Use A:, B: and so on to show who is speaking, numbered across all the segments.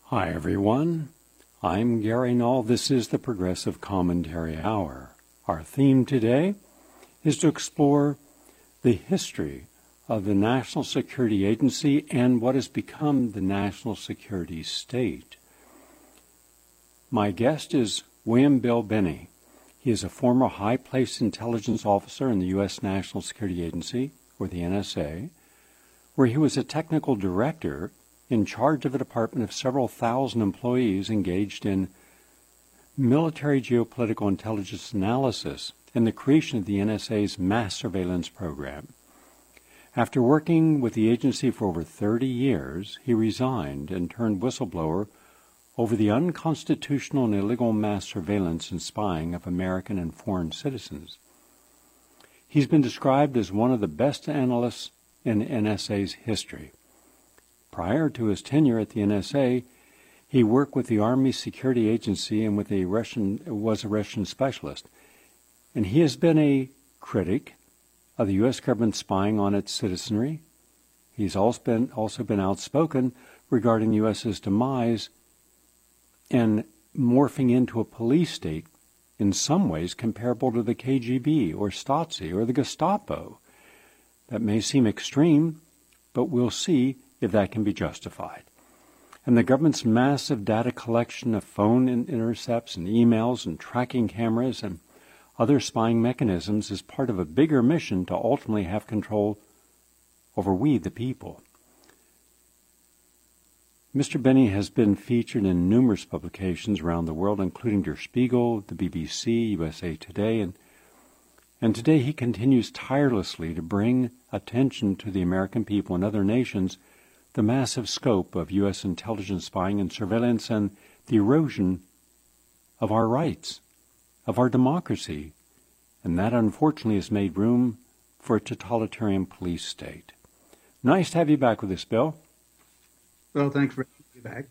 A: Hi, everyone. I'm Gary Null. This is the Progressive Commentary Hour. Our theme today is to explore the history of the National Security Agency and what has become the national security state. My guest is William Bill Binney. He is a former high-placed intelligence officer in the U.S. National Security Agency, or the NSA, where he was a technical director in charge of a department of several thousand employees engaged in military geopolitical intelligence analysis and the creation of the NSA's mass surveillance program. After working with the agency for over 30 years, he resigned and turned whistleblower over the unconstitutional and illegal mass surveillance and spying of American and foreign citizens. He's been described as one of the best analysts in NSA's history. Prior to his tenure at the NSA, he worked with the Army Security Agency and was a Russian specialist. And he has been a critic of the U.S. government spying on its citizenry. He's also been outspoken regarding the U.S.'s demise and morphing into a police state in some ways comparable to the KGB or Stasi or the Gestapo. That may seem extreme, but we'll see if that can be justified. And the government's massive data collection of phone intercepts and emails and tracking cameras and other spying mechanisms is part of a bigger mission to ultimately have control over we, the people. Mr. Binney has been featured in numerous publications around the world, including Der Spiegel, the BBC, USA Today, and today he continues tirelessly to bring attention to the American people and other nations the massive scope of U.S. intelligence spying and surveillance and the erosion of our rights, of our democracy, and that unfortunately has made room for a totalitarian police state. Nice to have you back with us, Bill.
B: Well, thanks for having me back.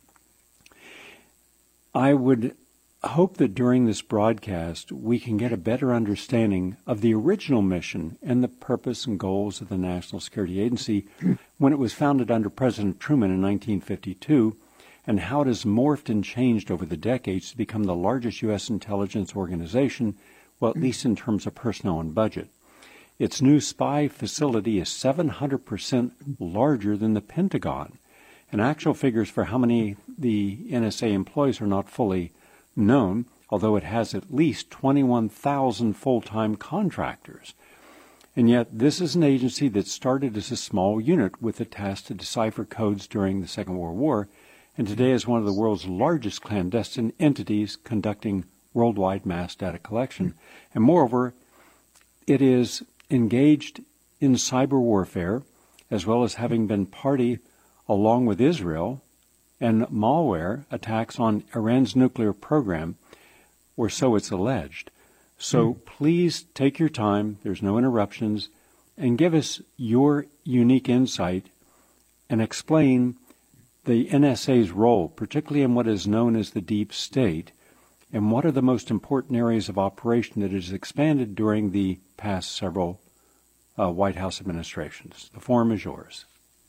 A: I would hope that during this broadcast we can get a better understanding of the original mission and the purpose and goals of the National Security Agency when it was founded under President Truman in 1952, and how it has morphed and changed over the decades to become the largest U.S. intelligence organization, well, at least in terms of personnel and budget. Its new spy facility is 700% larger than the Pentagon, and actual figures for how many the NSA employs are not fully known, although it has at least 21,000 full-time contractors. And yet this is an agency that started as a small unit with the task to decipher codes during the Second World War, and today is one of the world's largest clandestine entities conducting worldwide mass data collection. And moreover, it is engaged in cyber warfare, as well as having been party, along with Israel, and malware attacks on Iran's nuclear program, or so it's alleged. So please take your time, there's no interruptions, and give us your unique insight and explain the NSA's role, particularly in what is known as the deep state, and what are the most important areas of operation that has expanded during the past several White House administrations. The forum is yours.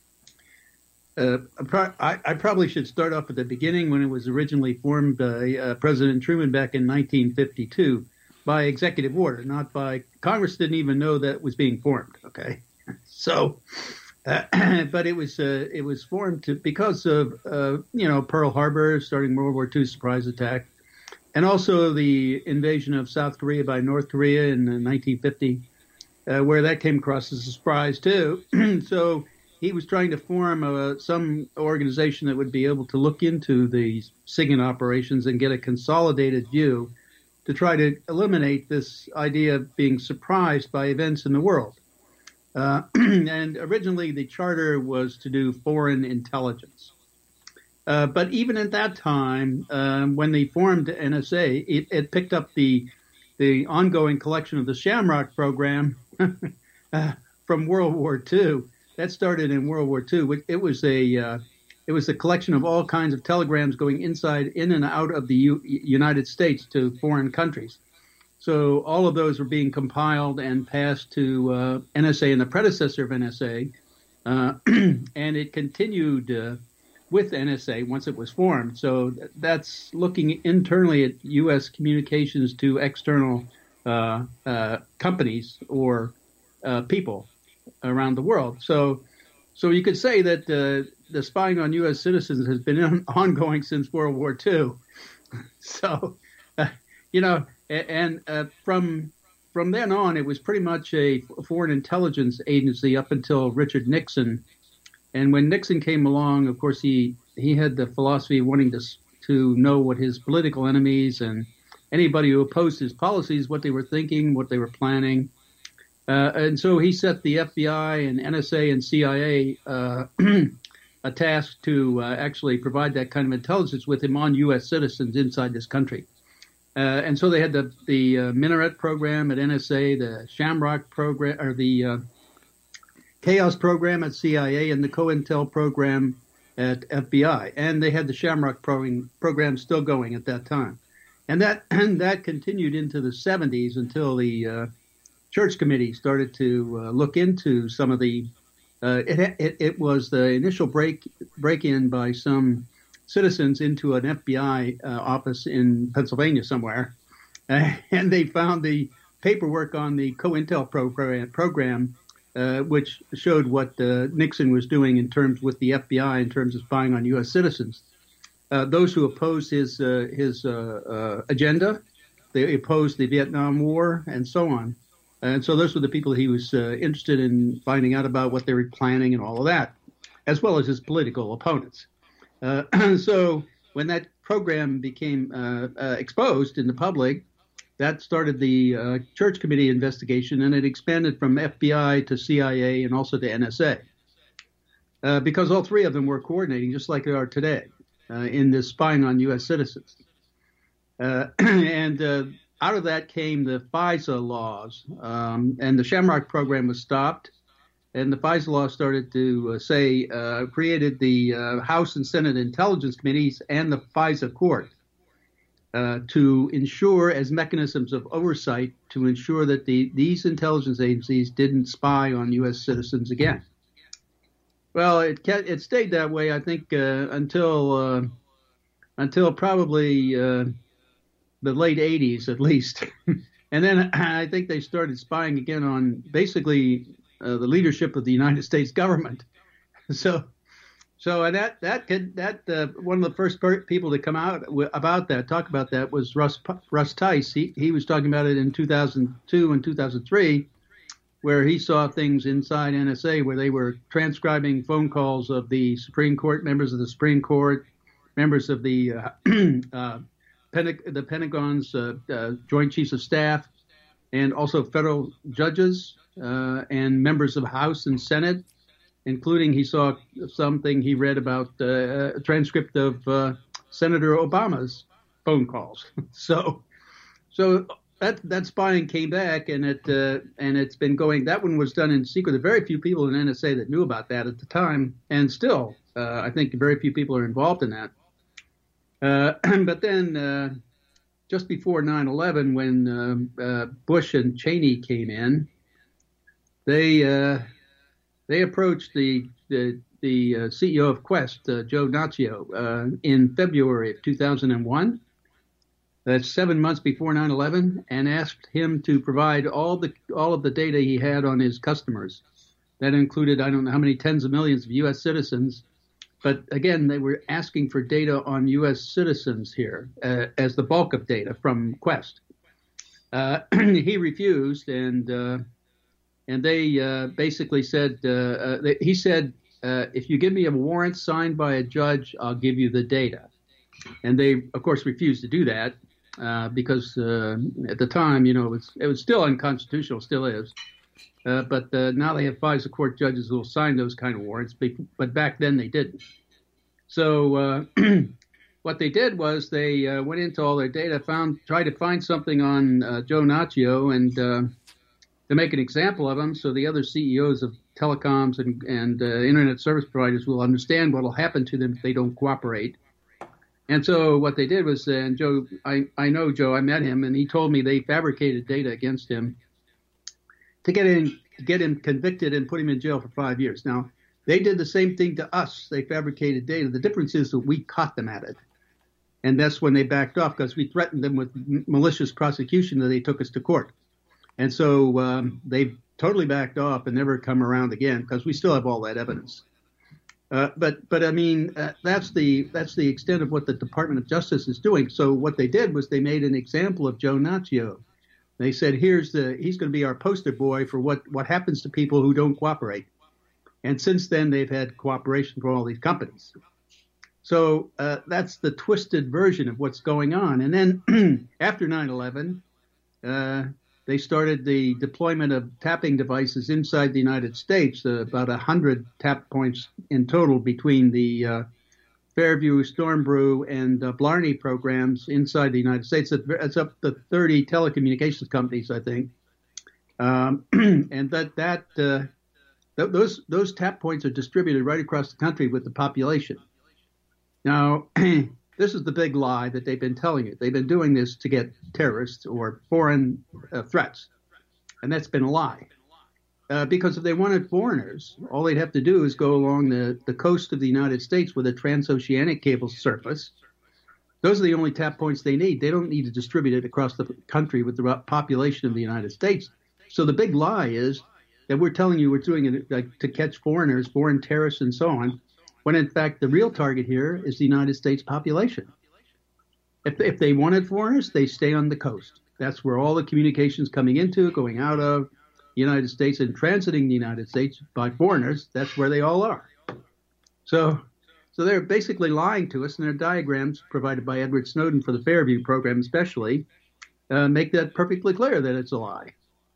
B: I probably should start off at the beginning when it was originally formed by President Truman back in 1952 by executive order, not by Congress. Didn't even know that it was being formed. Okay, so but it was formed because of Pearl Harbor, starting World War II surprise attack, and also the invasion of South Korea by North Korea in 1950, where that came across as a surprise too. So he was trying to form some organization that would be able to look into the SIGINT operations and get a consolidated view to try to eliminate this idea of being surprised by events in the world. And originally the charter was to do foreign intelligence. But even at that time, when they formed NSA, it picked up the ongoing collection of the Shamrock program from World War II. That started in World War II. It was a collection of all kinds of telegrams going in and out of the United States to foreign countries. So all of those were being compiled and passed to NSA and the predecessor of NSA, and it continued with NSA once it was formed. So that's looking internally at U.S. communications to external companies or people around the world. So you could say that the spying on U.S. citizens has been ongoing since World War II. So, from then on, it was pretty much a foreign intelligence agency up until Richard Nixon. And when Nixon came along, of course, he had the philosophy of wanting to know what his political enemies and anybody who opposed his policies, what they were thinking, what they were planning. And so he set the FBI and NSA and CIA a task to actually provide that kind of intelligence with him on U.S. citizens inside this country. And so they had the Minaret program at NSA, the Shamrock program, or the Chaos program at CIA, and the COINTEL program at FBI. And they had the Shamrock program still going at that time. And that continued into the 70s until the Church Committee started to look into some of the. It was the initial break-in by some citizens into an FBI office in Pennsylvania somewhere, and they found the paperwork on the COINTEL program, which showed what Nixon was doing in terms with the FBI in terms of spying on U.S. citizens. Those who opposed his agenda, they opposed the Vietnam War, and so on. And so those were the people he was interested in finding out about what they were planning and all of that, as well as his political opponents. So when that program became exposed in the public, that started the Church Committee investigation, and it expanded from FBI to CIA and also to NSA, because all three of them were coordinating just like they are today in this spying on U.S. citizens. And out of that came the FISA laws, and the Shamrock program was stopped. And the FISA law started to created the House and Senate Intelligence Committees and the FISA Court to ensure, as mechanisms of oversight, to ensure that these intelligence agencies didn't spy on U.S. citizens again. Well, it stayed that way, I think, until probably the late 80s, at least. And then I think they started spying again on basically the leadership of the United States government. So and that one of the first people to come out talk about that was Russ Tice. He was talking about it in 2002 and 2003, where he saw things inside NSA where they were transcribing phone calls of the Supreme Court, members of the Supreme Court, members of the Pentagon's Joint Chiefs of Staff, and also federal judges and members of House and Senate, including he saw something he read about a transcript of Senator Obama's phone calls. So that spying came back, and it's been going. That one was done in secret. There are very few people in NSA that knew about that at the time, and still, I think very few people are involved in that. But then, just before 9/11, when Bush and Cheney came in, they approached the CEO of Quest, Joe Naccio, in February of 2001. That's 7 months before 9/11, and asked him to provide all of the data he had on his customers. That included, I don't know how many tens of millions of U.S. citizens. But again, they were asking for data on U.S. citizens here as the bulk of data from Quest. He refused, and they basically said, he said, if you give me a warrant signed by a judge, I'll give you the data. And they, of course, refused to do that because at the time, it was still unconstitutional, still is. But now they have FISA court judges who will sign those kind of warrants, but back then they didn't. So what they did was they went into all their data, tried to find something on Joe Naccio, and to make an example of him, so the other CEOs of telecoms and internet service providers will understand what will happen to them if they don't cooperate. And so what they did was, and Joe, I know Joe, I met him, and he told me they fabricated data against him to get him convicted and put him in jail for 5 years. Now, They did the same thing to us. They fabricated data. The difference is that we caught them at it. And that's when they backed off because we threatened them with malicious prosecution that they took us to court. And so they totally backed off and never come around again because we still have all that evidence. But I mean, that's the extent of what the Department of Justice is doing. So what they did was they made an example of Joe Naccio. They said, he's going to be our poster boy for what happens to people who don't cooperate. And since then, they've had cooperation from all these companies. So that's the twisted version of what's going on. And then after 9/11, they started the deployment of tapping devices inside the United States, about 100 tap points in total between the Fairview, Stormbrew, and Blarney programs inside the United States. It's up to 30 telecommunications companies, I think. And those tap points are distributed right across the country with the population. Now, this is the big lie that they've been telling you. They've been doing this to get terrorists or foreign threats, and that's been a lie. Because if they wanted foreigners, all they'd have to do is go along the coast of the United States with a transoceanic cable surface. Those are the only tap points they need. They don't need to distribute it across the country with the population of the United States. So the big lie is that we're telling you we're doing it to catch foreigners, foreign terrorists, and so on, when in fact the real target here is the United States population. If they wanted foreigners, they stay on the coast. That's where all the communications coming into, going out of the United States and transiting the United States by foreigners, that's where they all are. So they're basically lying to us, and their diagrams provided by Edward Snowden for the Fairview program especially make that perfectly clear that it's a lie.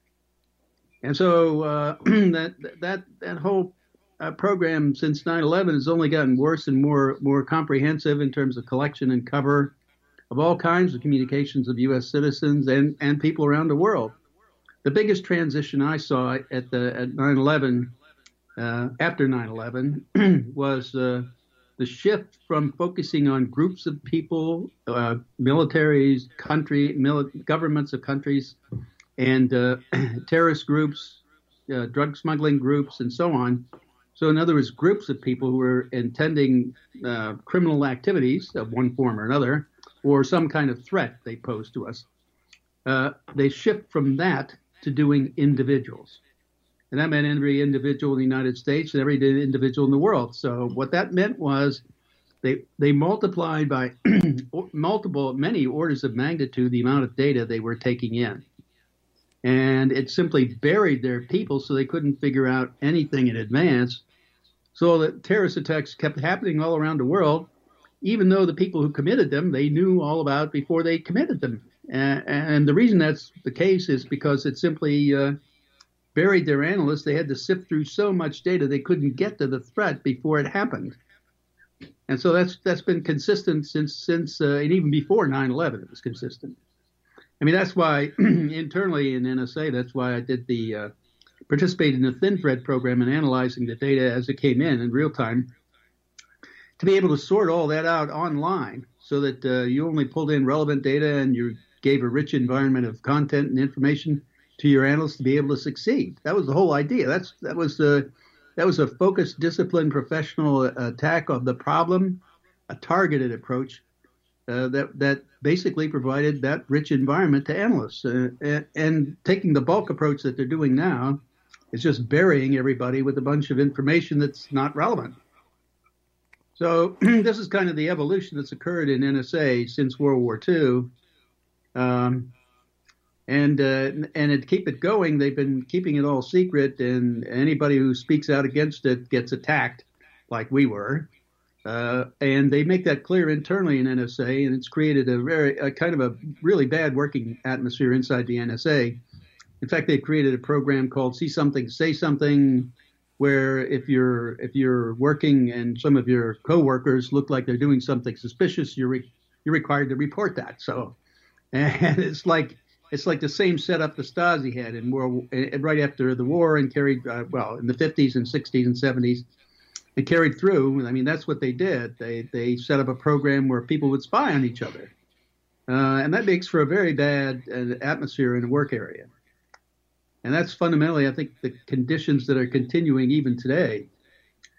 B: And so that whole program since 9/11 has only gotten worse and more comprehensive in terms of collection and cover of all kinds of communications of U.S. citizens and people around the world. The biggest transition I saw at 9/11, after 9/11, was the shift from focusing on groups of people, militaries, governments of countries, and terrorist groups, drug smuggling groups, and so on. So in other words, groups of people who were intending criminal activities of one form or another, or some kind of threat they pose to us. They shift from that to doing individuals. And that meant every individual in the United States and every individual in the world. So what that meant was they multiplied by many orders of magnitude the amount of data they were taking in. And it simply buried their people so they couldn't figure out anything in advance. So the terrorist attacks kept happening all around the world, even though the people who committed them, they knew all about before they committed them. And the reason that's the case is because it simply buried their analysts. They had to sift through so much data they couldn't get to the threat before it happened. And so that's been consistent since and even before 9/11 it was consistent. I mean, that's why internally in NSA, that's why I did participated in the Thin Thread program and analyzing the data as it came in real time, to be able to sort all that out online so that you only pulled in relevant data and you gave a rich environment of content and information to your analysts to be able to succeed. That was the whole idea. That was a focused, disciplined, professional attack of the problem, a targeted approach that basically provided that rich environment to analysts. And taking the bulk approach that they're doing now is just burying everybody with a bunch of information that's not relevant. So this is kind of the evolution that's occurred in NSA since World War II. And to keep it going, they've been keeping it all secret, and anybody who speaks out against it gets attacked, like we were. And they make that clear internally in NSA, and it's created a kind of a really bad working atmosphere inside the NSA. In fact, they've created a program called See Something, Say Something, where if you're working and some of your coworkers look like they're doing something suspicious, you're required to report that. So, and it's like the same setup the Stasi had right after the war and carried in the 50s and 60s and 70s. It carried through. I mean, that's what they did. They set up a program where people would spy on each other, and that makes for a very bad atmosphere in the work area. And that's fundamentally, I think, the conditions that are continuing even today.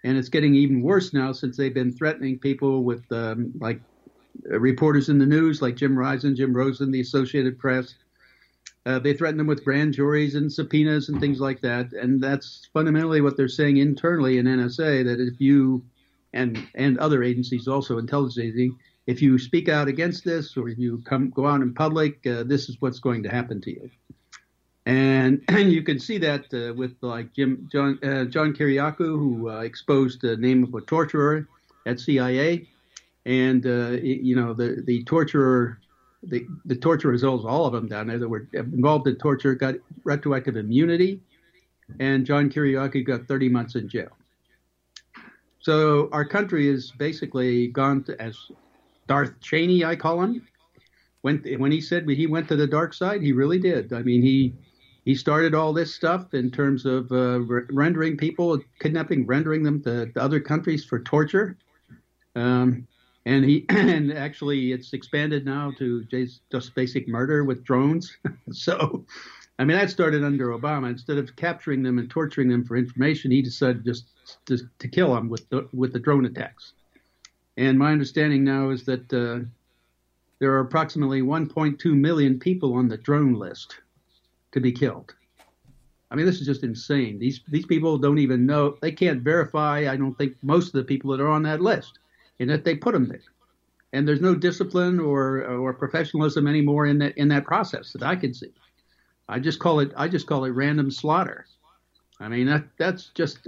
B: And it's getting even worse now since they've been threatening people with reporters in the news like Jim Rosen, the Associated Press. They threaten them with grand juries and subpoenas and things like that. And that's fundamentally what they're saying internally in NSA, that if you, and other agencies also, intelligence agencies, if you speak out against this or if you go out in public, this is what's going to happen to you. And you can see that with like John Kiriakou, who exposed the name of a torturer at CIA. And, the torturer, the torturers, all of them down there that were involved in torture, got retroactive immunity. And John Kiriakou got 30 months in jail. So our country is basically gone to, as Darth Cheney, I call him, when he said he went to the dark side, he really did. I mean, he started all this stuff in terms of rendering people, kidnapping, rendering them to other countries for torture. And actually it's expanded now to just basic murder with drones. So, I mean, that started under Obama. Instead of capturing them and torturing them for information, he decided just to kill them with the drone attacks. And my understanding now is that there are approximately 1.2 million people on the drone list to be killed. I mean, this is just insane. These people don't even know. They can't verify, I don't think, most of the people that are on that list, and that they put them there. And there's no discipline or professionalism anymore in that process that I can see. I just call it random slaughter. I mean, that's just.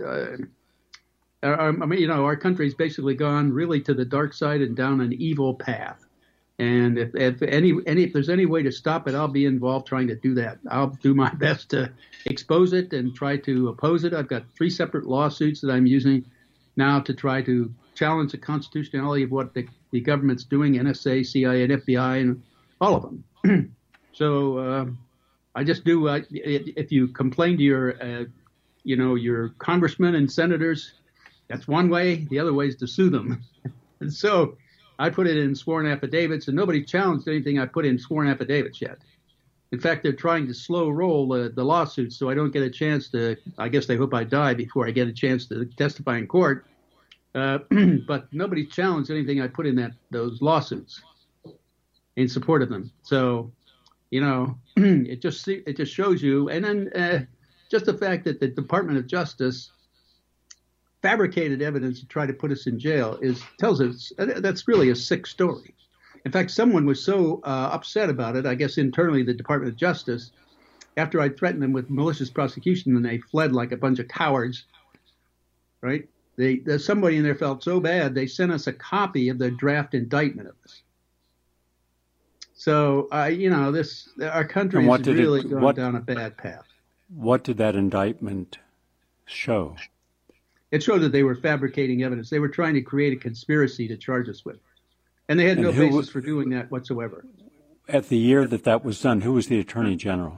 B: Our country's basically gone really to the dark side and down an evil path. And if there's any way to stop it, I'll be involved trying to do that. I'll do my best to expose it and try to oppose it. I've got 3 separate lawsuits that I'm using now to try to challenge the constitutionality of what the government's doing, NSA, CIA, and FBI, and all of them. So I just do. If you complain to your congressmen and senators, that's one way. The other way is to sue them. And so I put it in sworn affidavits, and nobody challenged anything I put in sworn affidavits yet. In fact, they're trying to slow roll the lawsuits so I don't get a chance to. I guess they hope I die before I get a chance to testify in court. But nobody's challenged anything I put in those lawsuits in support of them. So, it just shows you. And then just the fact that the Department of Justice fabricated evidence to try to put us in jail tells us that's really a sick story. In fact, someone was so upset about it, I guess internally the Department of Justice, after I threatened them with malicious prosecution, and they fled like a bunch of cowards, right? Somebody in there felt so bad, they sent us a copy of the draft indictment of us. So, our country has really gone down a bad path.
A: What did that indictment show?
B: It showed that they were fabricating evidence. They were trying to create a conspiracy to charge us with. And they had no basis for doing that whatsoever.
A: At the year that was done, who was the Attorney General?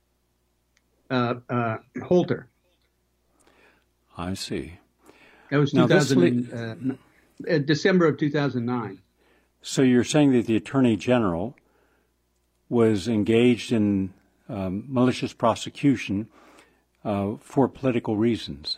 B: Holter.
A: I see.
B: That was December of 2009.
A: So you're saying that the Attorney General was engaged in malicious prosecution for political reasons?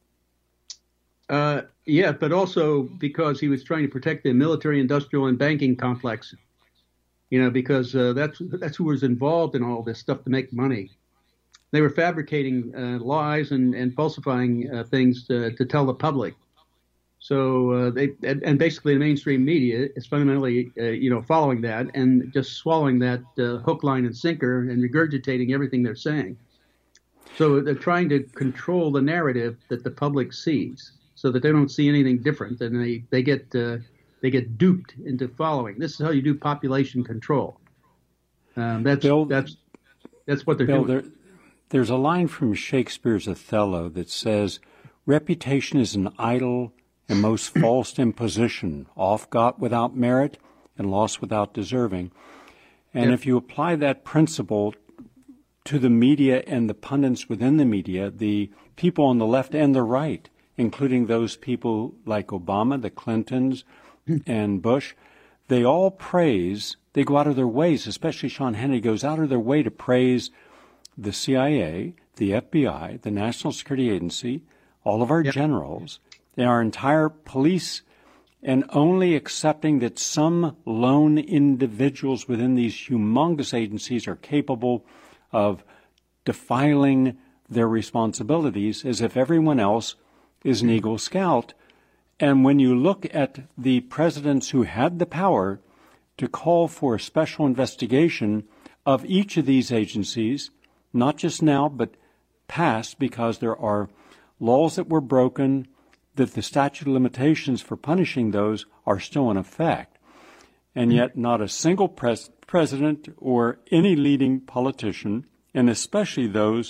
B: Yeah, but also because he was trying to protect the military, industrial, and banking complex. Because that's who was involved in all this stuff to make money. They were fabricating lies and falsifying things to tell the public. So and basically the mainstream media is fundamentally following that and just swallowing that hook, line, and sinker and regurgitating everything they're saying. So they're trying to control the narrative that the public sees, so that they don't see anything different, and they get duped into following. This is how you do population control. That's what they're doing.
A: There's a line from Shakespeare's Othello that says, "Reputation is an idle and most false imposition, oft got without merit and lost without deserving." And if you apply that principle to the media and the pundits within the media, the people on the left and the right, including those people like Obama, the Clintons, and Bush, they all they go out of their ways, especially Sean Hannity goes out of their way to praise the CIA, the FBI, the National Security Agency, all of our generals, our entire police, and only accepting that some lone individuals within these humongous agencies are capable of defiling their responsibilities as if everyone else is an Eagle Scout. And when you look at the presidents who had the power to call for a special investigation of each of these agencies, not just now, but past, because there are laws that were broken, that the statute of limitations for punishing those are still in effect. And yet not a single president or any leading politician, and especially those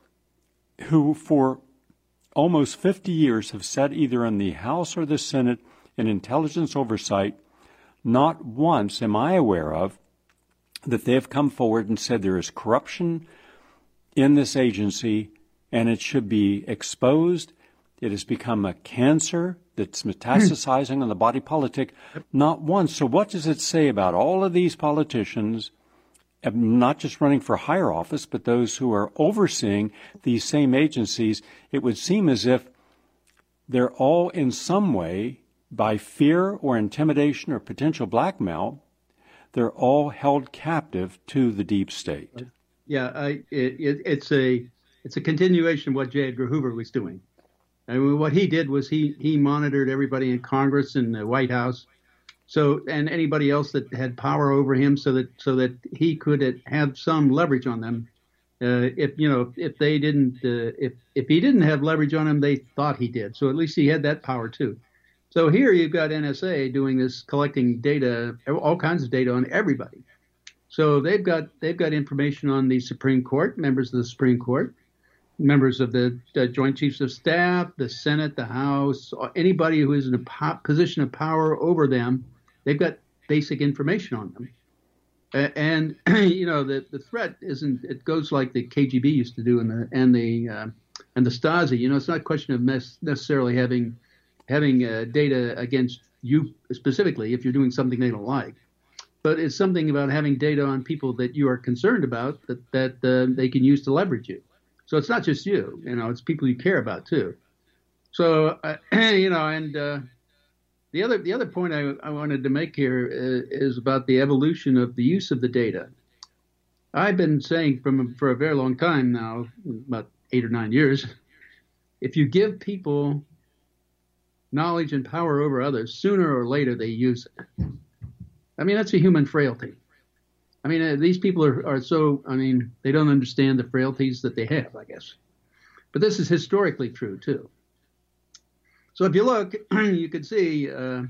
A: who for almost 50 years have sat either in the House or the Senate in intelligence oversight, not once am I aware of that they have come forward and said there is corruption in this agency and it should be exposed. It has become a cancer that's metastasizing on the body politic. Not once. So what does it say about all of these politicians, not just running for higher office, but those who are overseeing these same agencies? It would seem as if they're all in some way, by fear or intimidation or potential blackmail, they're all held captive to the deep state.
B: Yeah, it's a continuation of what J. Edgar Hoover was doing. I mean, what he did was he monitored everybody in Congress and the White House, and anybody else that had power over him, so that he could have some leverage on them. If he didn't have leverage on them, they thought he did. So at least he had that power too. So here you've got NSA doing this, collecting data, all kinds of data on everybody. So they've got information on the Supreme Court, members of the Supreme Court, members of the Joint Chiefs of Staff, the Senate, the House, anybody who is in a position of power over them. They've got basic information on them. And the threat isn't. It goes like the KGB used to do, and the Stasi. It's not a question of necessarily having data against you specifically if you're doing something they don't like, but it's something about having data on people that you are concerned about that they can use to leverage you. So it's not just you, it's people you care about too. So and the other point I wanted to make here is about the evolution of the use of the data. I've been saying for a very long time now, about 8 or 9 years, if you give people knowledge and power over others, sooner or later they use it. I mean, that's a human frailty. I mean, these people are so, they don't understand the frailties that they have, I guess. But this is historically true, too. So if you look, you can see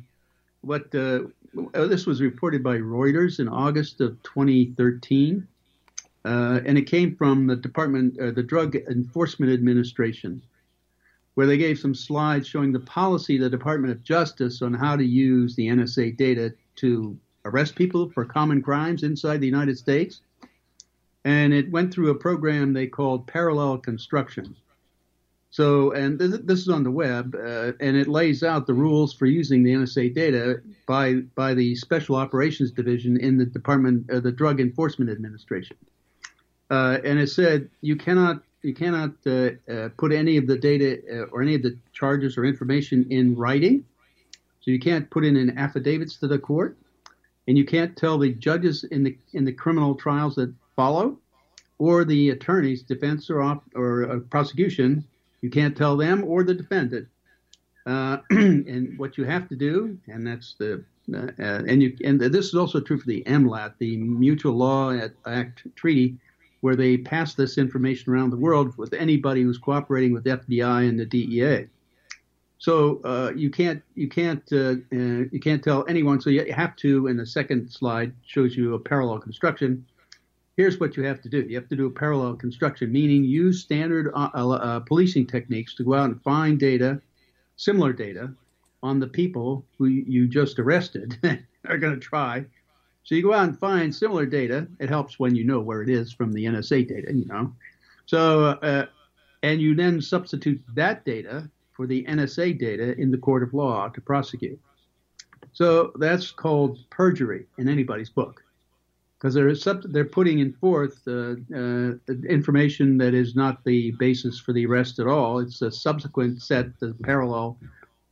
B: this was reported by Reuters in August of 2013, and it came from the Drug Enforcement Administration, where they gave some slides showing the policy of the Department of Justice on how to use the NSA data to arrest people for common crimes inside the United States. And it went through a program they called parallel construction. So, and this is on the web, and it lays out the rules for using the NSA data by the Special Operations Division in the Department of the Drug Enforcement Administration. And it said you cannot put any of the data or any of the charges or information in writing. So you can't put in affidavits to the court, and you can't tell the judges in the criminal trials that follow, or the attorneys, defense or prosecution. You can't tell them or the defendant. And what you have to do, and that's and this is also true for the MLAT, the Mutual Law Act Treaty, where they pass this information around the world with anybody who's cooperating with the FBI and the DEA. So you can't tell anyone. So you have to. And the second slide shows you a parallel construction. Here's what you have to do. You have to do a parallel construction, meaning use standard policing techniques to go out and find data, similar data, on the people who you just arrested are going to try. So you go out and find similar data. It helps when you know where it is from the NSA data, So, and you then substitute that data for the NSA data in the court of law to prosecute. So that's called perjury in anybody's book, because they're putting forth information that is not the basis for the arrest at all. It's a subsequent set, the parallel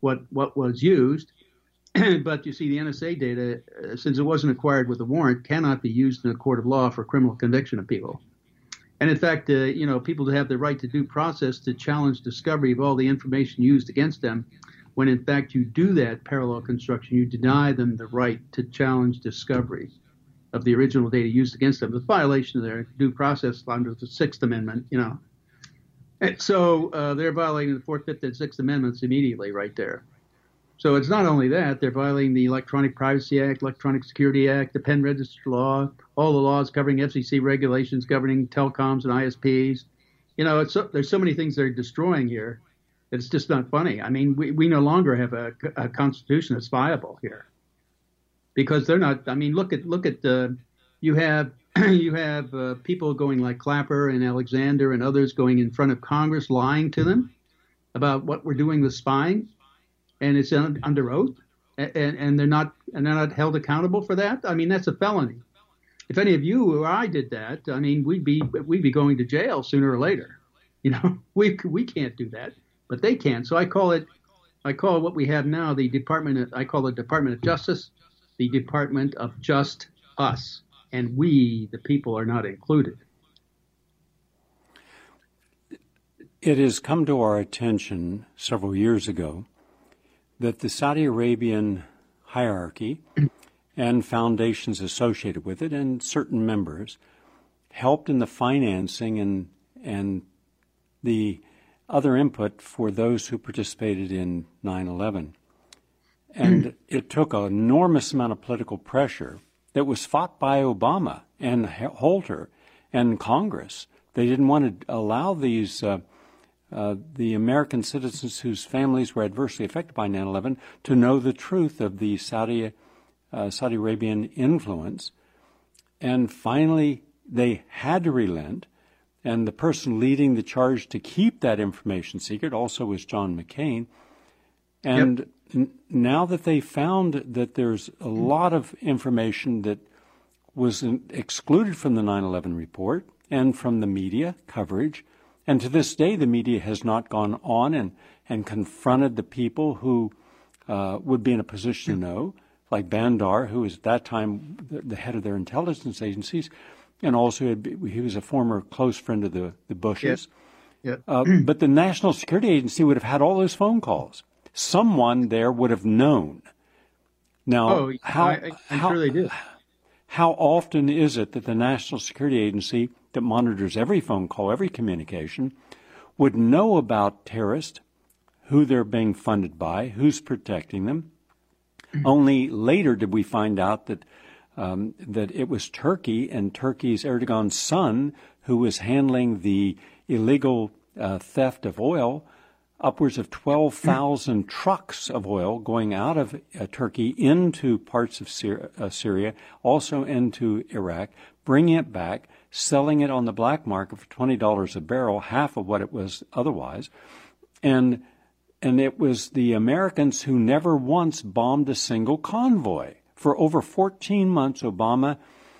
B: what was used. But you see, the NSA data, since it wasn't acquired with a warrant, cannot be used in a court of law for criminal conviction of people. And in fact, people have the right to due process to challenge discovery of all the information used against them. When in fact you do that parallel construction, you deny them the right to challenge discovery of the original data used against them. It's a violation of their due process under the Sixth Amendment, And so they're violating the Fourth, Fifth, and Sixth Amendments immediately right there. So it's not only that, they're violating the Electronic Privacy Act, Electronic Security Act, the Penn Register Law, all the laws covering FCC regulations governing telecoms and ISPs. There's so many things they're destroying here that it's just not funny. I mean, we no longer have a constitution that's viable here because they're not. I mean, look at you have people going like Clapper and Alexander and others going in front of Congress lying to them about what we're doing with spying. And it's under oath, and they're not held accountable for that. I mean, that's a felony. If any of you or I did that, I mean, we'd be going to jail sooner or later. We can't do that, but they can. So I call what we have now the Department of Justice, the Department of Just Us, and we, the people, are not included.
A: It has come to our attention several years ago that the Saudi Arabian hierarchy and foundations associated with it and certain members helped in the financing and the other input for those who participated in 9/11. And it took an enormous amount of political pressure that was fought by Obama and Holter and Congress. They didn't want to allow these the American citizens whose families were adversely affected by 9/11 to know the truth of the Saudi Arabian influence. And finally, they had to relent. And the person leading the charge to keep that information secret also was John McCain. And now that they found that there's a lot of information that was excluded from the 9/11 report and from the media coverage, and to this day, the media has not gone on and confronted the people who would be in a position to know, like Bandar, who was at that time the head of their intelligence agencies, and also he was a former close friend of the Bushes. But the National Security Agency would have had all those phone calls. Someone there would have known. Now,
B: I'm sure they did.
A: How often is it that the National Security Agency that monitors every phone call, every communication, would know about terrorists, who they're being funded by, who's protecting them? Only later did we find out that it was Turkey and Turkey's Erdogan's son who was handling the illegal theft of oil, upwards of 12,000 trucks of oil going out of Turkey into parts of Syria, also into Iraq, bringing it back, selling it on the black market for $20 a barrel, half of what it was otherwise. And it was the Americans who never once bombed a single convoy. For over 14 months, Obama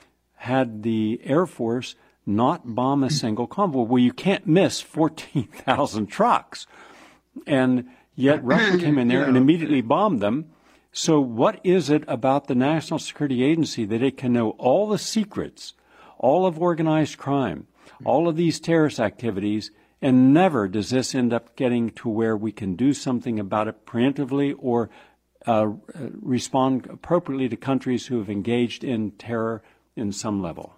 A: had the Air Force not bomb a single convoy. Well, you can't miss 14,000 trucks. And yet Russia came in there and immediately bombed them. So what is it about the National Security Agency that it can know all the secrets, all of organized crime, all of these terrorist activities, and never does this end up getting to where we can do something about it preemptively or respond appropriately to countries who have engaged in terror in some level?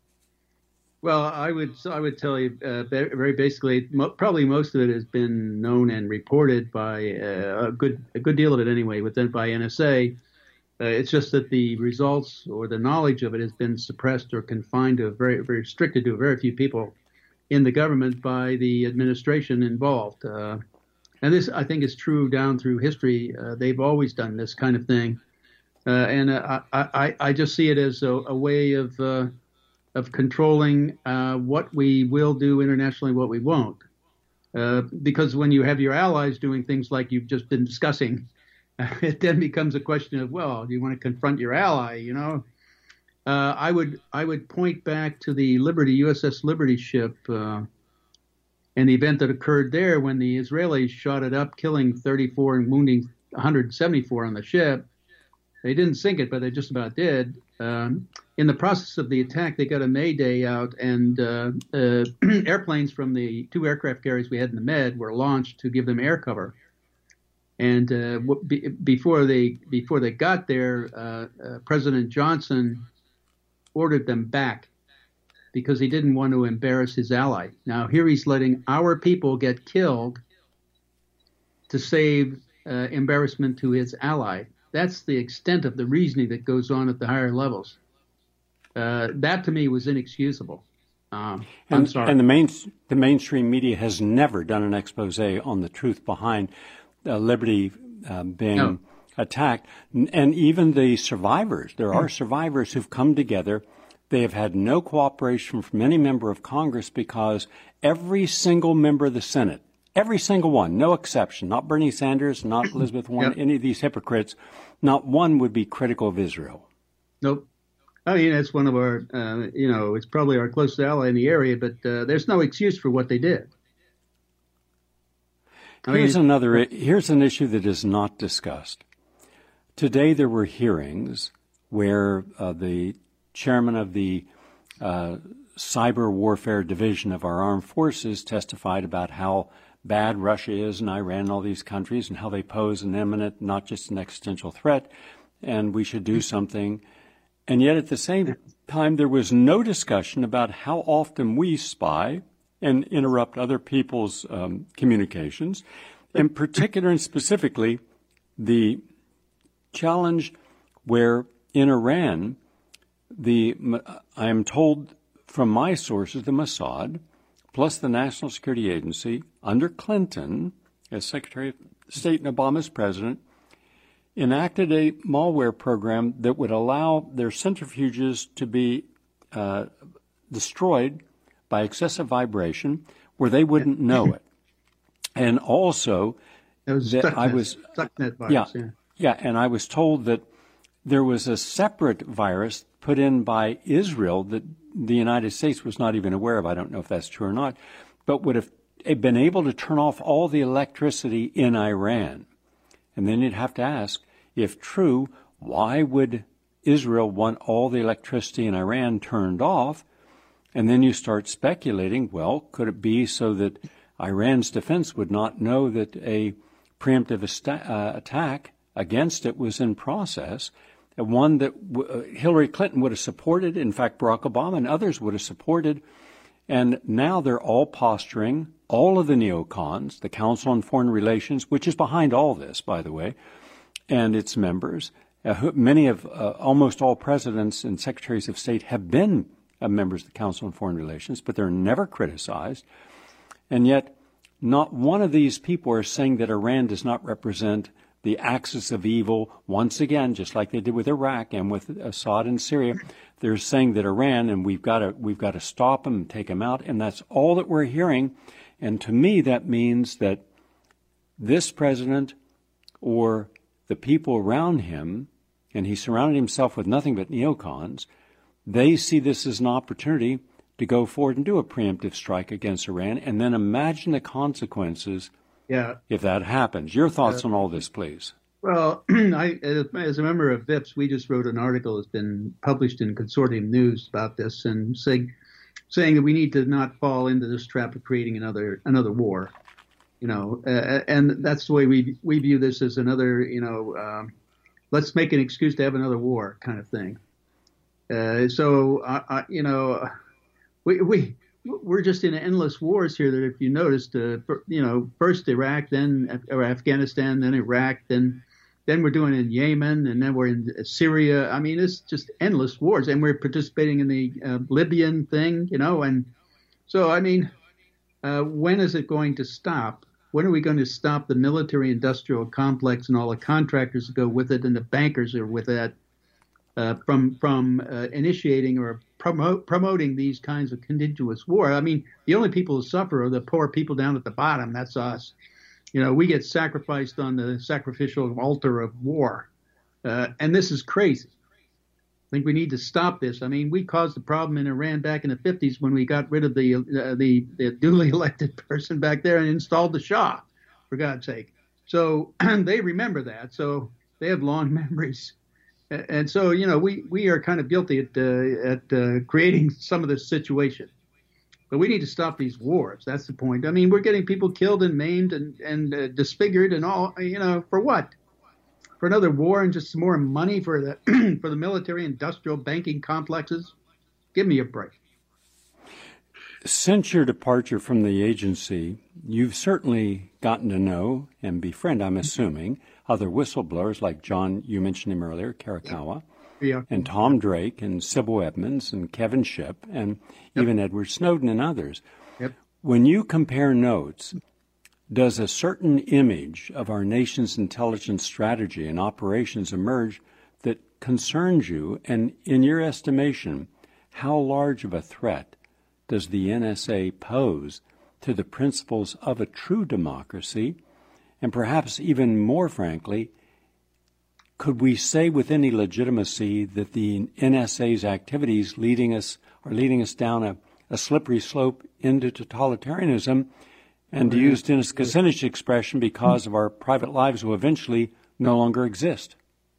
B: Well, I would tell you very basically, probably most of it has been known and reported by a good deal of it anyway, within by NSA. It's just that the results or the knowledge of it has been suppressed or confined to very restricted to very few people in the government by the administration involved. And this, I think, is true down through history. They've always done this kind of thing, and I just see it as a way of controlling what we will do internationally, what we won't. Because when you have your allies doing things like you've just been discussing, it then becomes a question of, well, do you want to confront your ally? I would point back to the USS Liberty ship, and the event that occurred there when the Israelis shot it up, killing 34 and wounding 174 on the ship. They didn't sink it, but they just about did. In the process of the attack, they got a Mayday out, and airplanes from the 2 aircraft carriers we had in the Med were launched to give them air cover. And before they got there, President Johnson ordered them back because he didn't want to embarrass his ally. Now here he's letting our people get killed to save embarrassment to his ally. That's the extent of the reasoning that goes on at the higher levels. That to me was inexcusable. I'm sorry.
A: And the mainstream media has never done an expose on the truth behind Liberty being attacked. And even the survivors, there are survivors who've come together. They have had no cooperation from any member of Congress because every single member of the Senate, every single one, no exception, not Bernie Sanders, not Elizabeth Warren, any of these hypocrites, not one would be critical of Israel.
B: Nope. I mean, that's one of our, it's probably our closest ally in the area, but there's no excuse for what they did.
A: Here's an issue that is not discussed. Today there were hearings where the chairman of the cyber warfare division of our armed forces testified about how bad Russia is and Iran and all these countries and how they pose an imminent, not just an existential threat, and we should do something. And yet at the same time, there was no discussion about how often we spy and interrupt other people's communications, in particular and specifically the challenge where in Iran, I am told from my sources, the Mossad, plus the National Security Agency, under Clinton, as Secretary of State and Obama's president, enacted a malware program that would allow their centrifuges to be destroyed by excessive vibration where they wouldn't know it. And also,
B: StuxNet virus,
A: and I was told that there was a separate virus put in by Israel that the United States was not even aware of. I don't know if that's true or not, but would have been able to turn off all the electricity in Iran. And then you'd have to ask, if true, why would Israel want all the electricity in Iran turned off? And then you start speculating, well, could it be so that Iran's defense would not know that a preemptive attack against it was in process, one that Hillary Clinton would have supported, in fact, Barack Obama and others would have supported, and now they're all posturing, all of the neocons, the Council on Foreign Relations, which is behind all this, by the way, and its members. Many of, almost all presidents and secretaries of state have been members of the Council on Foreign Relations, but they're never criticized. And yet, not one of these people are saying that Iran does not represent the axis of evil. Once again, just like they did with Iraq and with Assad in Syria, they're saying that Iran, and we've got to stop them and take them out, and that's all that we're hearing. And to me, that means that this president or the people around him, and he surrounded himself with nothing but neocons, they see this as an opportunity to go forward and do a preemptive strike against Iran, and then imagine the consequences if that happens. Your thoughts on all this, please.
B: Well, as a member of VIPS, we just wrote an article that's been published in Consortium News about this, and saying that we need to not fall into this trap of creating another war. And that's the way we view this as another, let's make an excuse to have another war kind of thing. We're just in endless wars here that, if you noticed, first Iraq, then Afghanistan, then Iraq, then we're doing it in Yemen, and then we're in Syria. I mean, it's just endless wars, and we're participating in the Libyan thing, and so, I mean, when is it going to stop? When are we going to stop the military-industrial complex and all the contractors that go with it and the bankers that are with that from initiating or promoting these kinds of contiguous war? I mean, the only people who suffer are the poor people down at the bottom. That's us. We get sacrificed on the sacrificial altar of war. And this is crazy. I think we need to stop this. I mean, we caused the problem in Iran back in the 50s when we got rid of the duly elected person back there and installed the Shah, for God's sake. So they remember that. So they have long memories. And so, you know, we are kind of guilty at creating some of this situation. But we need to stop these wars. That's the point. I mean, we're getting people killed and maimed and disfigured and all, you know, for what? For another war and just some more money for the for the military industrial banking complexes? Give me a break.
A: Since your departure from the agency, you've certainly gotten to know and befriend, I'm assuming, other whistleblowers like John, you mentioned him earlier, Karakawa,
B: Yeah.
A: and Tom Drake and Sybil Edmonds and Kevin Shipp and even Edward Snowden and others.
B: Yep.
A: When you compare notes, does a certain image of our nation's intelligence strategy and operations emerge that concerns you? And in your estimation, how large of a threat does the NSA pose to the principles of a true democracy? And perhaps even more frankly, could we say with any legitimacy that the NSA's activities are leading us down a slippery slope into totalitarianism, and to use Dennis Kucinich's expression, because of our private lives will eventually no longer exist?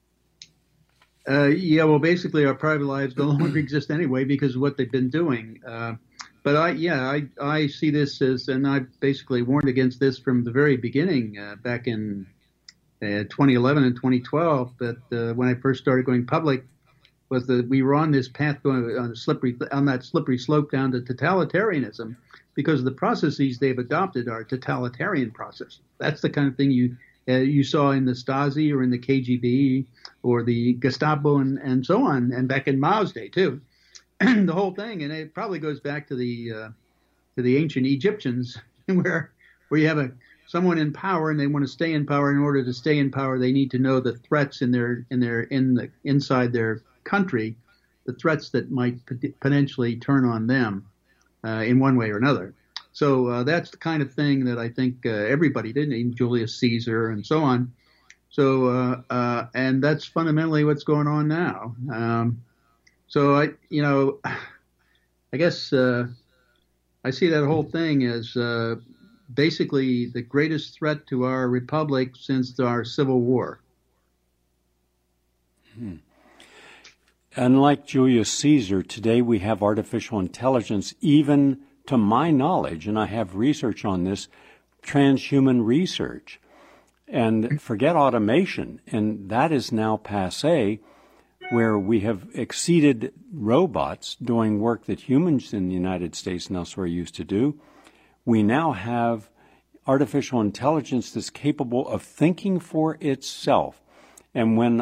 B: Yeah, well, basically our private lives no longer exist anyway because of what they've been doing. But I see this as, and I basically warned against this from the very beginning back in 2011 and 2012. That when I first started going public, was that we were on this path going on that slippery slope down to totalitarianism because the processes they've adopted are totalitarian process. That's the kind of thing you saw in the Stasi or in the KGB or the Gestapo and so on, and back in Mao's day too. The whole thing, and it probably goes back to the ancient Egyptians, where you have someone in power and they want to stay in power. In order to stay in power, they need to know the threats inside their country, the threats that might potentially turn on them in one way or another. So that's the kind of thing that I think everybody did, even Julius Caesar and so on. So and that's fundamentally what's going on now. So I guess I see that whole thing as basically the greatest threat to our republic since our Civil War.
A: Unlike Julius Caesar, today we have artificial intelligence, even to my knowledge, and I have research on this, transhuman research. And forget automation, and that is now passé, where we have exceeded robots doing work that humans in the United States and elsewhere used to do. We now have artificial intelligence that's capable of thinking for itself. And when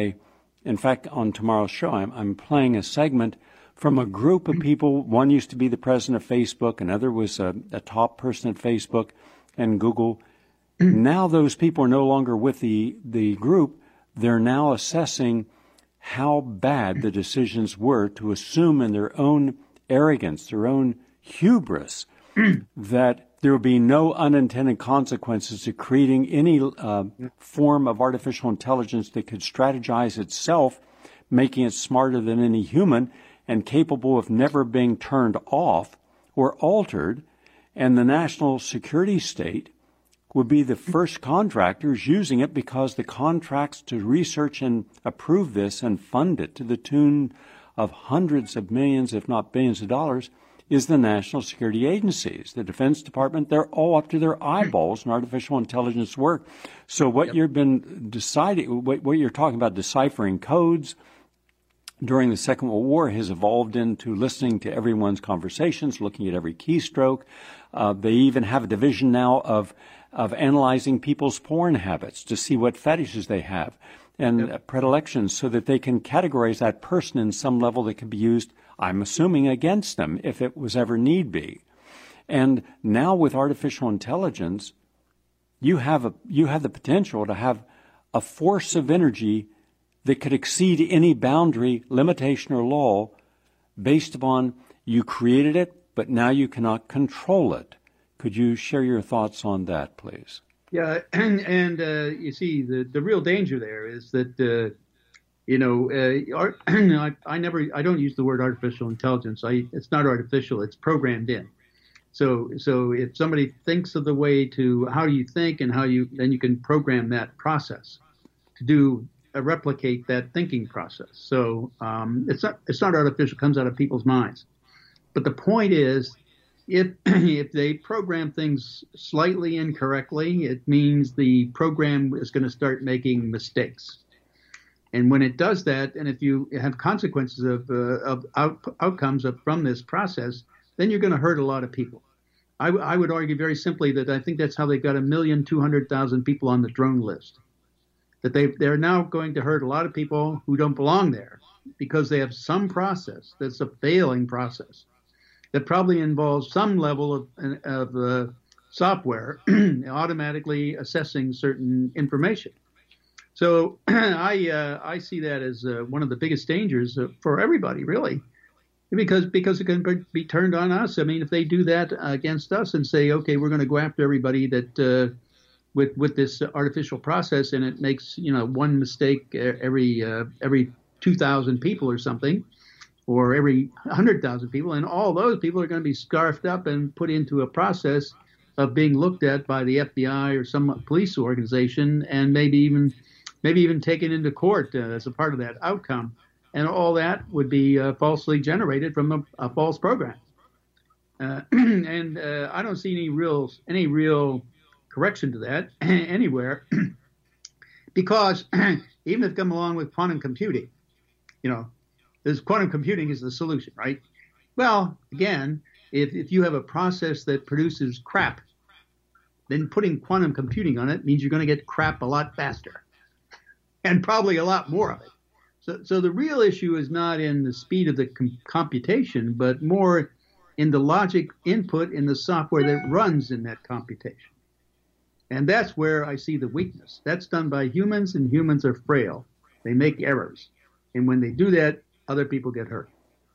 A: in fact, on tomorrow's show, I'm playing a segment from a group of people. One used to be the president of Facebook, another was a top person at Facebook and Google. Now those people are no longer with the group. They're now assessing how bad the decisions were to assume in their own arrogance, their own hubris, that there will be no unintended consequences to creating any form of artificial intelligence that could strategize itself, making it smarter than any human and capable of never being turned off or altered. And the national security state would be the first contractors using it, because the contracts to research and approve this and fund it to the tune of hundreds of millions, if not billions of dollars, is the national security agencies, the Defense Department. They're all up to their eyeballs in artificial intelligence work. So what you've been deciding, what you're talking about, deciphering codes during the Second World War, has evolved into listening to everyone's conversations, looking at every keystroke. They even have a division now of analyzing people's porn habits to see what fetishes they have and predilections, so that they can categorize that person in some level that can be used, I'm assuming, against them if it was ever need be. And now with artificial intelligence, you have the potential to have a force of energy that could exceed any boundary, limitation, or law based upon you created it, but now you cannot control it. Could you share your thoughts on that, please?
B: Yeah, and you see, the real danger there is that I don't use the word artificial intelligence. It's not artificial; it's programmed in. So if somebody thinks of the way to how you think and then you can program that process to do replicate that thinking process. So it's not artificial; it comes out of people's minds. But the point is, if if they program things slightly incorrectly, it means the program is going to start making mistakes. And when it does that, and if you have consequences of outcomes from this process, then you're going to hurt a lot of people. I would argue very simply that I think that's how they got 1,200,000 people on the drone list. That they're now going to hurt a lot of people who don't belong there because they have some process that's a failing process that probably involves some level of software automatically assessing certain information. So I see that as one of the biggest dangers for everybody, really, because it can be turned on us. I mean, if they do that against us and say, okay, we're going to go after everybody that with this artificial process, and it makes one mistake every 2,000 people or something, or every 100,000 people, and all those people are going to be scarfed up and put into a process of being looked at by the FBI or some police organization, and maybe even taken into court as a part of that outcome. And all that would be falsely generated from a false program. And I don't see any real correction to that anywhere, because even if it come along with quantum computing, this quantum computing is the solution, right? Well, again, if you have a process that produces crap, then putting quantum computing on it means you're going to get crap a lot faster, and probably a lot more of it. So the real issue is not in the speed of the computation, but more in the logic input in the software that runs in that computation. And that's where I see the weakness. That's done by humans, and humans are frail. They make errors. And when they do that, other people get hurt.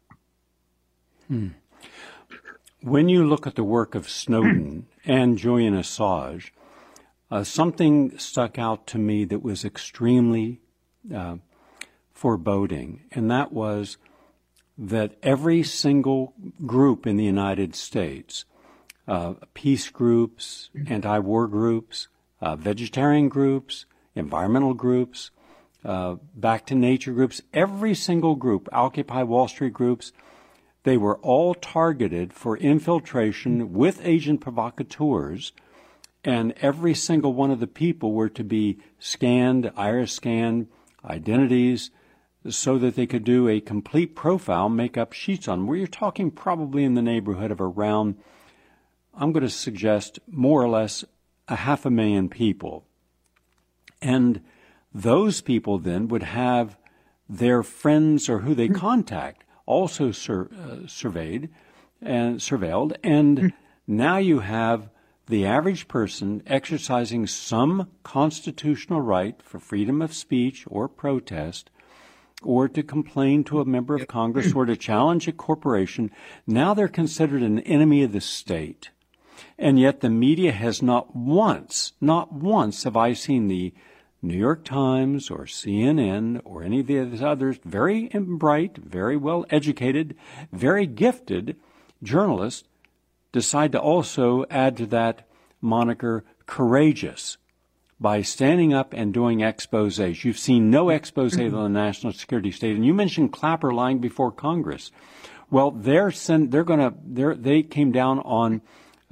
A: When you look at the work of Snowden and Julian Assange, something stuck out to me that was extremely foreboding, and that was that every single group in the United States, peace groups, anti-war groups, vegetarian groups, environmental groups, back to nature groups, every single group, Occupy Wall Street groups, they were all targeted for infiltration with agent provocateurs, and every single one of the people were to be scanned, iris scanned, identities, so that they could do a complete profile, make up sheets on them. Where you're talking probably in the neighborhood of around, I'm going to suggest more or less 500,000 people. And those people then would have their friends or who they contact also surveilled. And now you have the average person exercising some constitutional right for freedom of speech or protest, or to complain to a member of Congress, or to challenge a corporation. Now they're considered an enemy of the state. And yet the media has not once have I seen the New York Times or CNN or any of the others, very bright, very well educated, very gifted journalists, decide to also add to that moniker courageous by standing up and doing exposés. You've seen no expose on the national security state, and you mentioned Clapper lying before Congress. Well, they came down on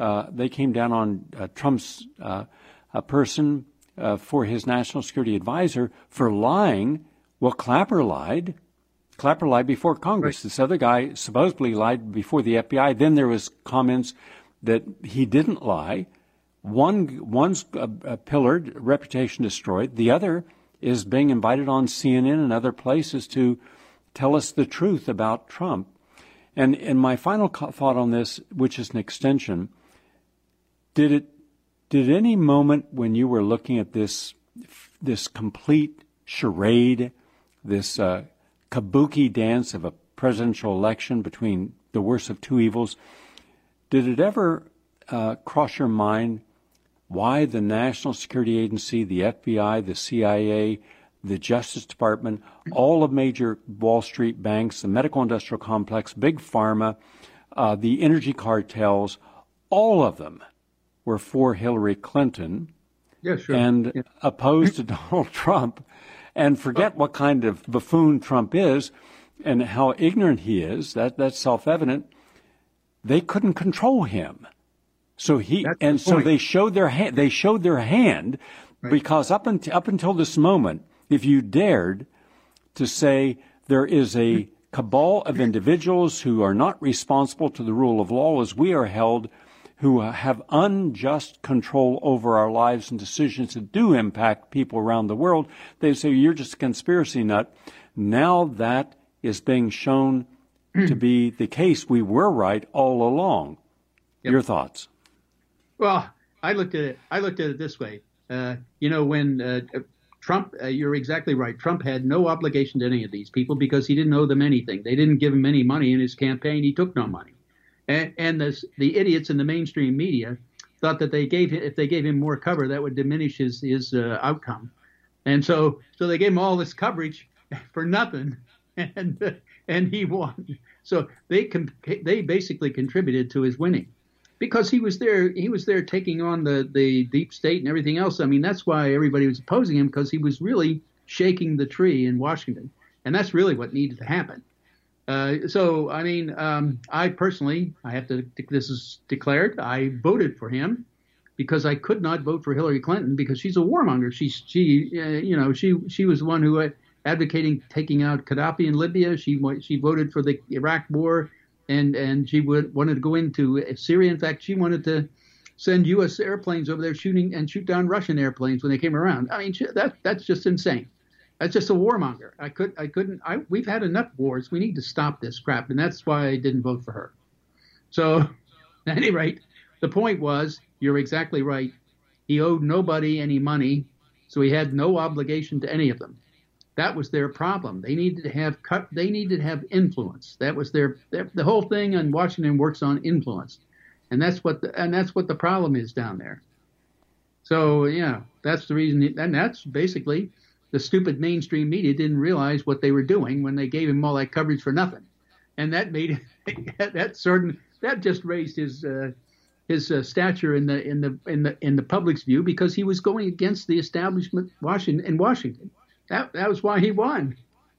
A: Trump's person for his national security advisor for lying. Well, Clapper lied. Clapper lied before Congress. Right. This other guy supposedly lied before the FBI. Then there was comments that he didn't lie. One's pillared, reputation destroyed. The other is being invited on CNN and other places to tell us the truth about Trump. And my final thought on this, which is an extension, did any moment when you were looking at this complete charade, this kabuki dance of a presidential election between the worst of two evils, did it ever cross your mind why the National Security Agency, the FBI, the CIA, the Justice Department, all of major Wall Street banks, the medical industrial complex, big pharma, the energy cartels, all of them were for Hillary Clinton and opposed to Donald Trump, and forget what kind of buffoon Trump is and how ignorant he is. That's self-evident. They couldn't control him. So they showed their hand. They showed their hand because up until this moment, if you dared to say there is a cabal of individuals who are not responsible to the rule of law as we are held, who have unjust control over our lives and decisions that do impact people around the world, they say you're just a conspiracy nut. Now that is being shown to be the case. We were right all along. Yep. Your thoughts?
B: Well, I looked at it this way. When Trump, you're exactly right. Trump had no obligation to any of these people because he didn't owe them anything. They didn't give him any money in his campaign. He took no money. And the idiots in the mainstream media thought that if they gave him more cover, that would diminish his outcome. And so they gave him all this coverage for nothing, and he won. So they basically contributed to his winning because he was there taking on the deep state and everything else. I mean, that's why everybody was opposing him, because he was really shaking the tree in Washington. And that's really what needed to happen. I personally, this is declared, I voted for him because I could not vote for Hillary Clinton because she's a warmonger. She was the one who advocating taking out Gaddafi in Libya. She voted for the Iraq war, and she wanted to go into Syria. In fact, she wanted to send U.S. airplanes over there shoot down Russian airplanes when they came around. I mean, that's just insane. That's just a warmonger. We've had enough wars. We need to stop this crap. And that's why I didn't vote for her. So at any rate, the point was, you're exactly right. He owed nobody any money, so he had no obligation to any of them. That was their problem. They needed to have influence. That was the whole thing in Washington works on influence. And that's what the problem is down there. So, that's the reason, and that's basically the stupid mainstream media didn't realize what they were doing when they gave him all that coverage for nothing, and that made that just raised his stature in the public's view, because he was going against the establishment in Washington. That was why he won.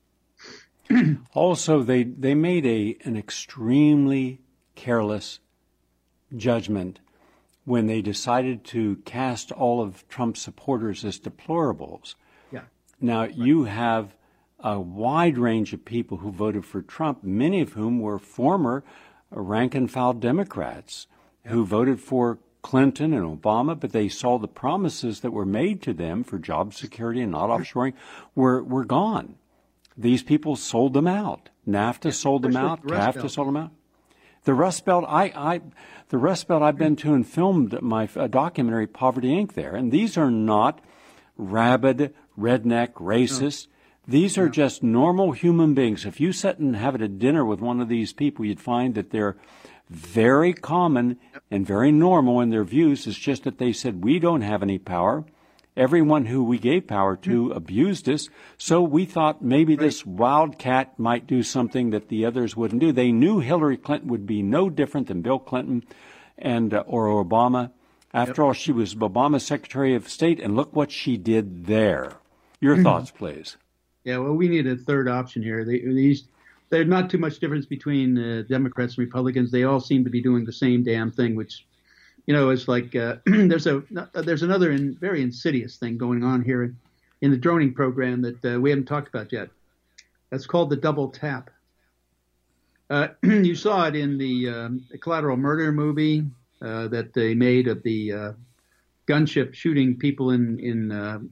A: Also, they made an extremely careless judgment when they decided to cast all of Trump's supporters as deplorables. Now, you have a wide range of people who voted for Trump, many of whom were former rank-and-file Democrats who voted for Clinton and Obama, but they saw the promises that were made to them for job security and not offshoring were gone. These people sold them out. NAFTA sold them out. CAFTA sold them out. The Rust Belt, the Rust Belt I've been to and filmed my documentary, Poverty, Inc. there, and these are not rabid, redneck, racist. No. These are just normal human beings. If you sit and have a dinner with one of these people, you'd find that they're very common and very normal in their views. It's just that they said, we don't have any power. Everyone who we gave power to abused us. So we thought maybe this wildcat might do something that the others wouldn't do. They knew Hillary Clinton would be no different than Bill Clinton or Obama. After all, she was Obama's Secretary of State, and look what she did there. Your thoughts, please.
B: Yeah, well, we need a third option here. There's not too much difference between Democrats and Republicans. They all seem to be doing the same damn thing, which, is like there's another very insidious thing going on here in the droning program that we haven't talked about yet. That's called the double tap. You saw it in the Collateral Murder movie that they made of the gunship shooting people in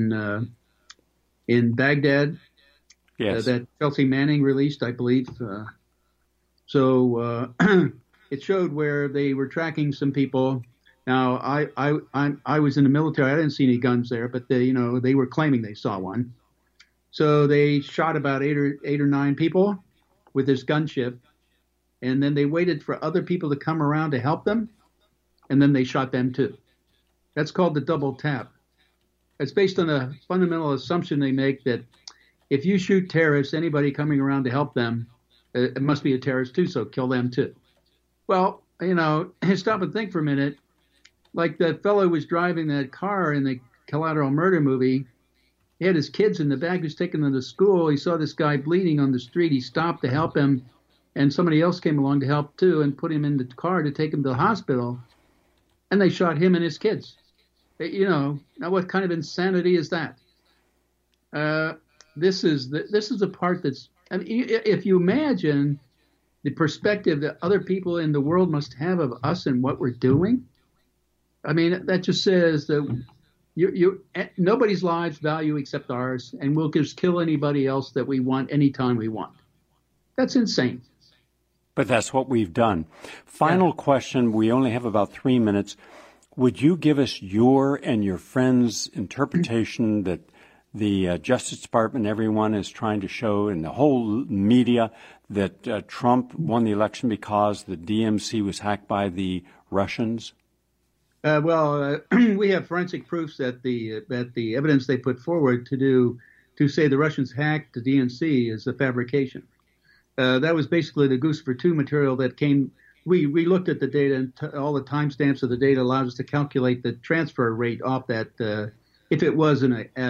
B: Baghdad.
A: Yes.
B: That Chelsea Manning released, I believe. It showed where they were tracking some people. Now, I was in the military. I didn't see any guns there, but they were claiming they saw one. So they shot about eight or nine people with this gunship, and then they waited for other people to come around to help them, and then they shot them too. That's called the double tap. It's based on a fundamental assumption they make that if you shoot terrorists, anybody coming around to help them, it must be a terrorist too, so kill them too. Well, stop and think for a minute. Like that fellow who was driving that car in the Collateral Murder movie. He had his kids in the back. He was taking them to school. He saw this guy bleeding on the street. He stopped to help him, and somebody else came along to help too and put him in the car to take him to the hospital. And they shot him and his kids. Now what kind of insanity is that? This is the part that's. I mean, if you imagine the perspective that other people in the world must have of us and what we're doing, I mean, that just says that nobody's lives value except ours, and we'll just kill anybody else that we want anytime we want. That's insane.
A: But that's what we've done. Final question. We only have about 3 minutes. Would you give us your and your friends' interpretation that the Justice Department, everyone is trying to show, and the whole media, that Trump won the election because the DNC was hacked by the Russians?
B: We have forensic proofs that the evidence they put forward to say the Russians hacked the DNC is a fabrication. That was basically the Guccifer 2 material that came. We looked at the data, and all the timestamps of the data allowed us to calculate the transfer rate off that. If it was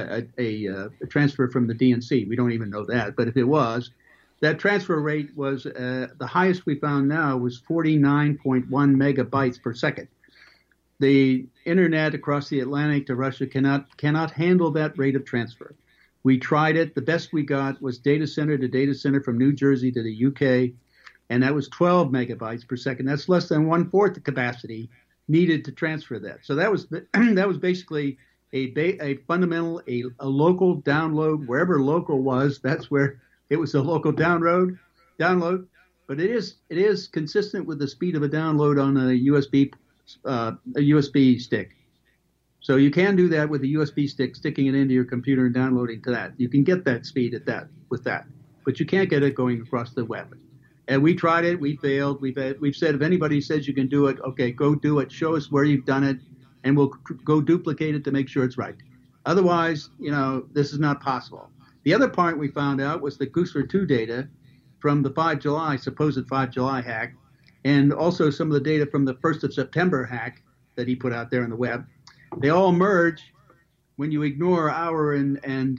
B: a transfer from the DNC, we don't even know that. But if it was, that transfer rate was the highest we found now was 49.1 megabytes per second. The internet across the Atlantic to Russia cannot handle that rate of transfer. We tried it. The best we got was data center to data center from New Jersey to the UK, and that was 12 megabytes per second. That's less than 1/4 the capacity needed to transfer that. So that was basically a fundamental a local download wherever local was. That's where it was a local download. But it is consistent with the speed of a download on a USB stick. So you can do that with a USB stick, sticking it into your computer and downloading to that. You can get that speed with that, but you can't get it going across the web. And we tried it, we failed. We've said if anybody says you can do it, okay, go do it. Show us where you've done it, and we'll go duplicate it to make sure it's right. Otherwise, this is not possible. The other part we found out was the Guccifer 2 data from the supposed 5 July hack. And also some of the data from the 1st of September hack that he put out there on the web. They all merge when you ignore hour and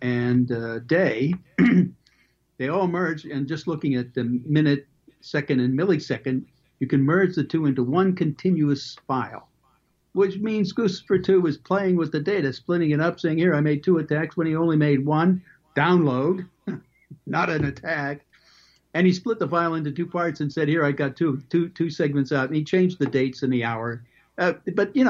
B: day. They all merge, and just looking at the minute, second, and millisecond, you can merge the two into one continuous file, which means Guccifer 2 was playing with the data, splitting it up, saying, here, I made 2 attacks when he only made 1. Download, not an attack. And he split the file into 2 parts and said, here, I got two segments out. And he changed the dates and the hour. But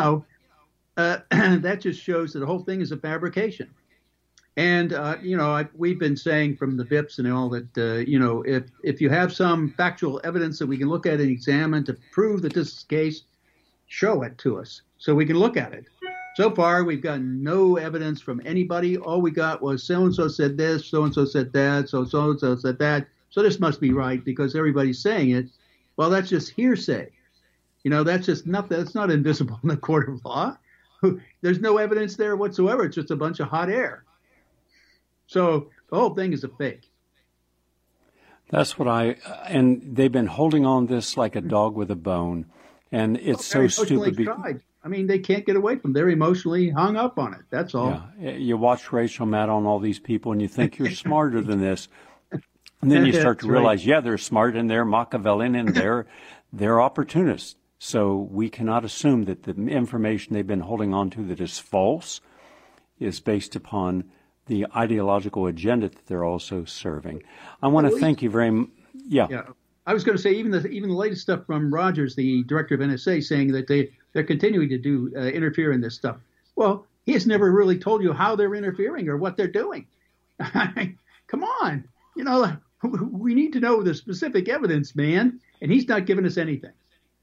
B: that just shows that the whole thing is a fabrication. And, we've been saying from the VIPs and all that, if you have some factual evidence that we can look at and examine to prove that this is the case, show it to us so we can look at it. So far, we've got no evidence from anybody. All we got was so-and-so said this, so-and-so said that, so-and-so said that. So this must be right because everybody's saying it. Well, that's just hearsay. That's just nothing. That's not invisible in the court of law. There's no evidence there whatsoever. It's just a bunch of hot air. So the whole thing is a fake.
A: That's what and they've been holding on this like a dog with a bone. And it's so stupid.
B: I mean, they can't get away from it. They're emotionally hung up on it. That's all.
A: Yeah. You watch Rachel Maddow on all these people and you think you're smarter than this. And then you start to realize, they're smart and they're Machiavellian and they're opportunists. So we cannot assume that the information they've been holding on to that is false is based upon the ideological agenda that they're also serving. I want to thank you very much. Yeah.
B: I was going to say even the latest stuff from Rogers, the director of NSA, saying that they're continuing to interfere in this stuff. Well, he has never really told you how they're interfering or what they're doing. Come on. We need to know the specific evidence, man, and he's not giving us anything.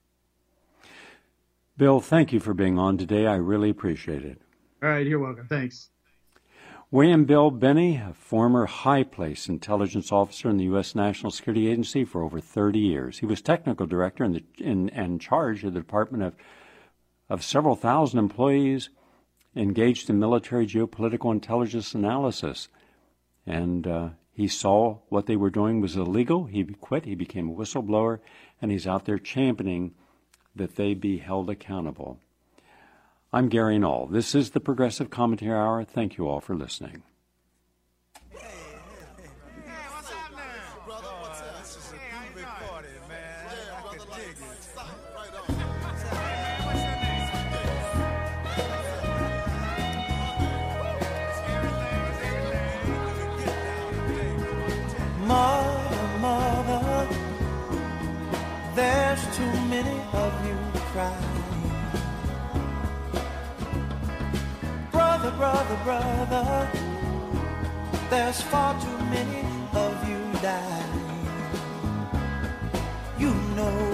A: Bill, thank you for being on today. I really appreciate it.
B: All right, you're welcome. Thanks.
A: William Bill Binney, a former high-place intelligence officer in the U.S. National Security Agency for over 30 years. He was technical director in charge of the Department of several thousand employees engaged in military geopolitical intelligence analysis. And he saw what they were doing was illegal. He quit. He became a whistleblower, and he's out there championing that they be held accountable. I'm Gary Null. This is the Progressive Commentary Hour. Thank you all for listening.
C: Mother, mother, there's too many of you crying. Brother, brother, brother, there's far too many of you dying. You know